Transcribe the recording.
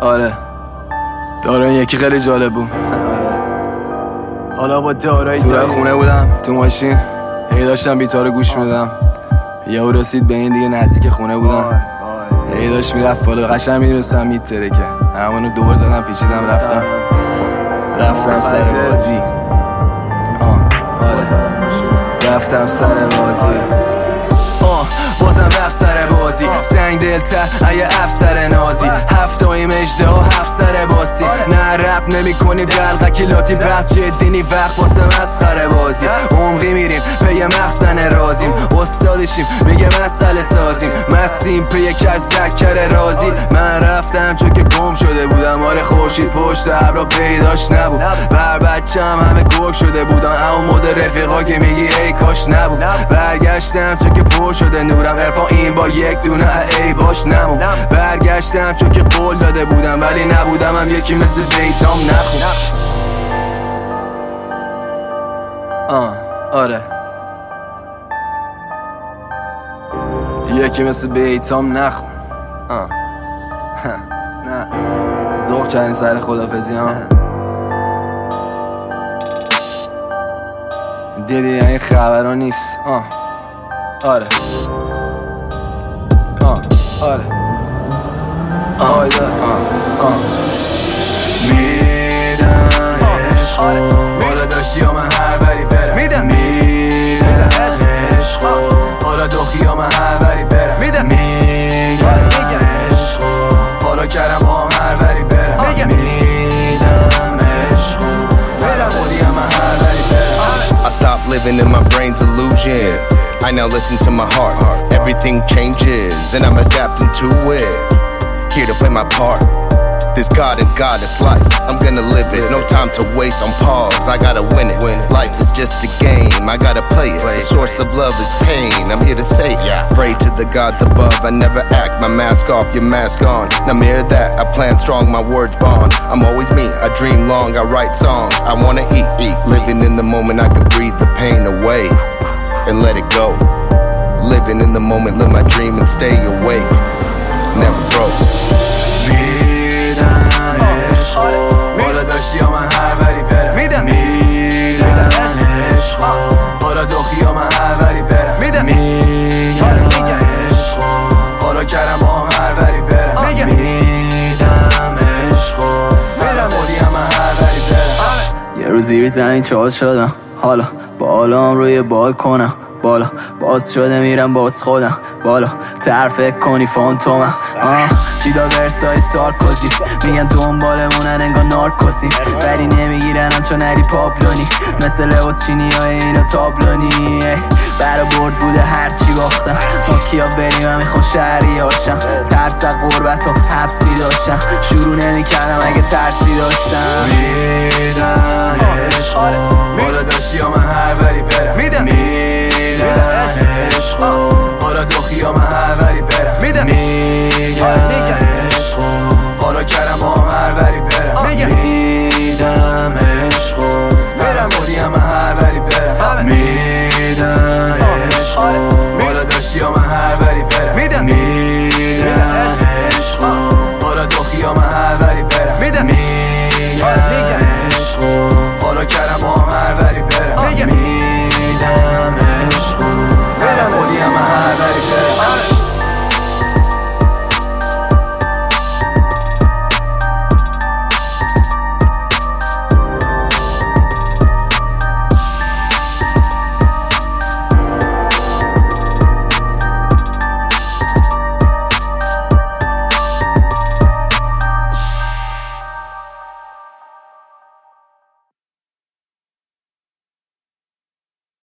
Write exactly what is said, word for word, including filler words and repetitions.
آره دارن یکی خیلی جالب بود. آره حالا با دارایی تو خونه بودم تو ماشین هی داشتم بیتا رو گوش میدم، یهو رسید به این دیگه نزدیک خونه بودم، هی داشت میرفت بالا، قشنگ میدونستم میتره که همونو دور زدم پیچیدم رفتم رفتم سر بازی. آه آره رفتم سر بازی. آه بازم رفت سر بازی، سنگ دلتر اگه افسر نازی، هفتایی مجده ها هفت سر باستی، نه رپ نمی کنی دلقکی لاتی، بعد جدی نی وقت واسه مسخره بازی، عمقی میریم پی مخزن رازیم، استادشیم میگه مسئله سازیم، مستیم پی کش زکر رازی، من رفتم چون که گم شده بودم، آره خورشید پشت ابرا پیداش نبود، بر بچم همه گرگ شده بودن، اما مد رفیقا که میگی ای کاش نبود، برگشتم چون که پر شده نورم، عرفان این با یک دونه ای باش نمون، برگشتم چون که قول داده بودم ولی نبودم هم یکی مثل بیتام نخون. آه آره یکی مثل بیتام نخون. آه نه ذوق کردین سر خدافزی ها، دیدی این خبرها نیست. آه آره آه آره آه آه آه میدم عشقو بالا داشتی یا من هر بری برم، میدم میدم عشقو حالا دخی یا من هر بری برم، میدم میگم عشقو حالا کردم با هم هر بری برم، میدم عشقو حالا خودی هم من هر بری برم. I stopped living in my brain's illusion, I now listen to my heart. Everything changes and I'm adapting to it, here to play my part. This God and goddess life, I'm gonna live it. No time to waste on pause, I gotta win it. Life is just a game, I gotta play it. The source of love is pain, I'm here to say it. Pray to the gods above, I never act. My mask off, your mask on. Now mirror that, I plan strong, my words bond. I'm always me, I dream long, I write songs. I wanna eat, eat. Living in the moment, I can breathe the pain away and let it go. Living in the moment, live my dream and stay awake. Never broke. بالا داشتی یا من هر بری برم، میدم میدم عشقو حالا دخی یا من هر بری برم، میدم میگم عشقو حالا کردم با هم هر بری برم، میگم میدم عشقو حالا خودی هم من هر بری برم. یه روز زیر زمین چال شدم، حالا بالام روی بالکنم، بالا باز شده میرم باز خودم، بالا طرف فکر کنی فانتومم، آه جیدا ورسای سارکوزی، میگن دنبالمونن انگار نارکوسیم، ولی نمیگیرنم چون نری پاپلونی، مثل لباس چینی های اینا تابلونی، برا برد بوده هرچی باختم، ما کیا بریم هم میخوام شهری هاشم، ترس غربت و حبسی داشتم، شروع نمی کردم اگه ترسی داشتم، میدم عشقو بالا داشت